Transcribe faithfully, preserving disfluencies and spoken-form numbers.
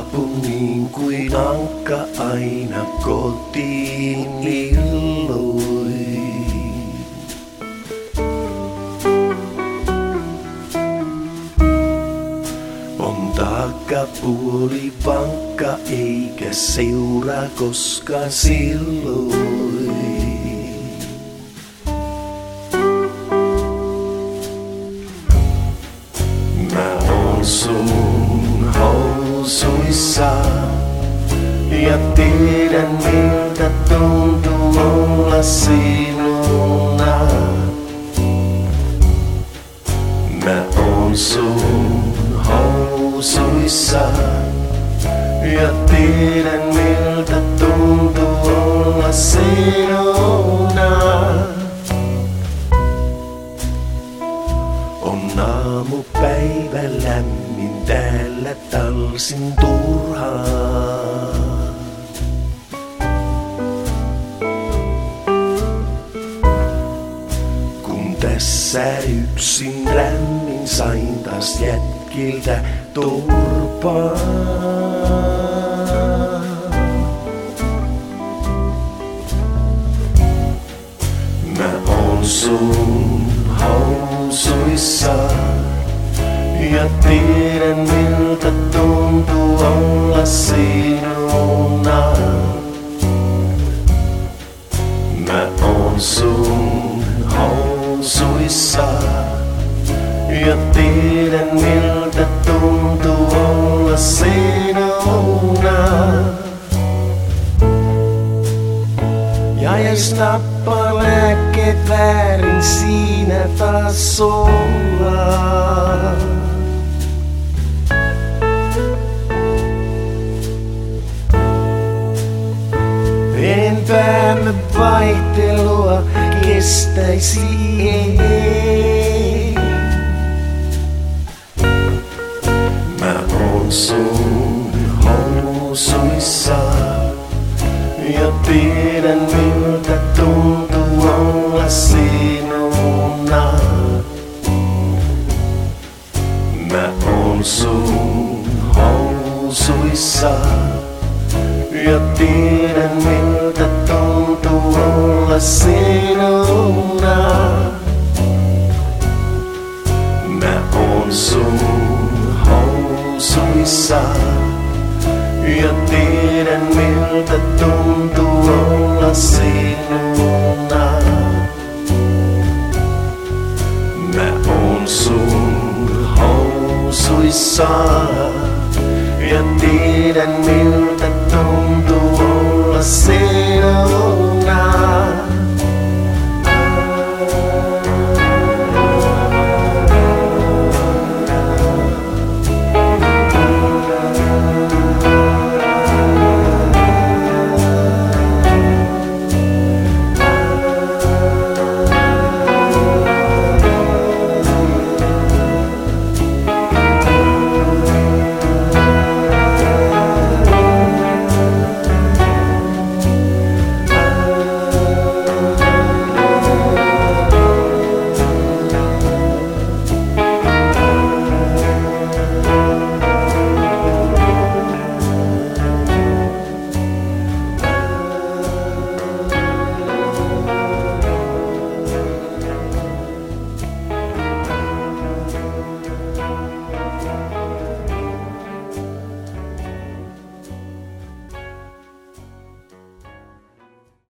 saapui niin kuin ankka aina kotiin illoi. On takapuoli vankka eikä seuraa koskaan silloin. Mä oon sun housuissa ja tiedän miltä tuntuu olla sinuna. Mä oon sun housuissa ja tiedän miltä tuntuu olla sinuna. On aamupäivä lämmin, täällä talsin turhaan. Kun tässä yksin rämmin sain taas jätkiltä turpaa. Mä oon sun housuissa ja tiedän miltä tuntuu olla sinuna. Mä oon sun housuissa ja tiedän miltä tuntuu olla sinuna. Ja jos tappaa lääkkeet väärin, siinä taas ollaan. Enempäämme vaihtelua kestäisi ei. Mä oon sun housuissa ja tiedän miltä tuntuu olla sinuna. Mä oon sun housuissa ja tiedän miltä tuntuu olla sinuna. Mä oon sun housuissa ja tiedän miltä tuntuu olla sinuna. Mä oon sun housuissa ja tiedän miltä